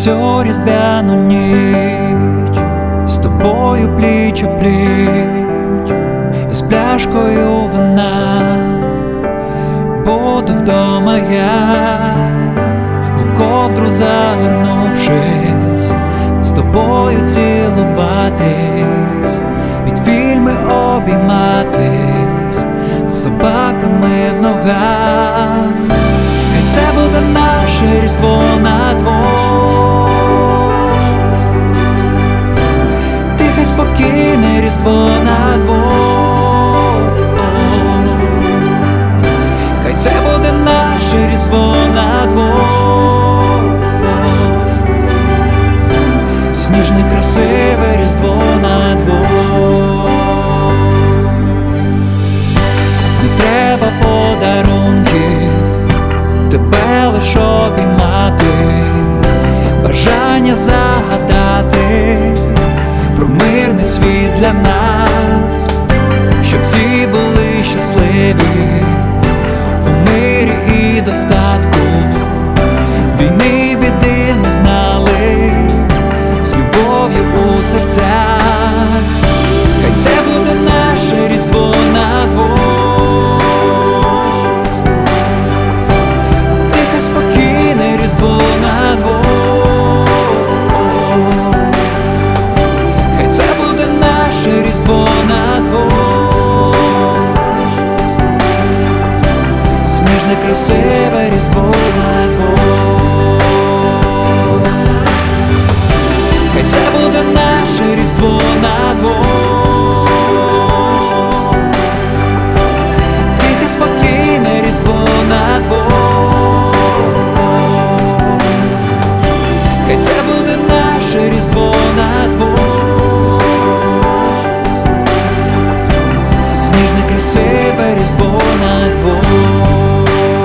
цю різдвяну ніч з тобою пліч о пліч, із пляшкою вина буду вдома я, у ковдру загорнувшись, з тобою цілуватись, під фільми обійматись, з собаками в ногах. Хай це буде наше Різдво на двох, тихе спокійне Різдво на двох. Хай це буде наше Різдво на двох, сніжне красиве Різдво на двох. Не треба подарунків, тебе лиш обіймати, бажання загадати про мирний світ для нас, щоб всі були щасливі у мирі і достатку, війни біди не знали, з любов'ю у серцях. Хай це буде наше Різдво на двох, тихе спокійне Різдво на двох. Хай це буде наше Різдво на двох, сніжне красиве Різдво на двох. Хай це буде наше Різдво на двох, тихе спокійне Різдво на двох. Хай це буде наше Різдво на двох, сніжне красиве Різдво на двох.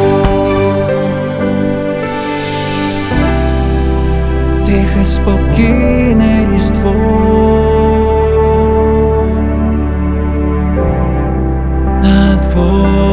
Тихе спокійне Різдво на двох.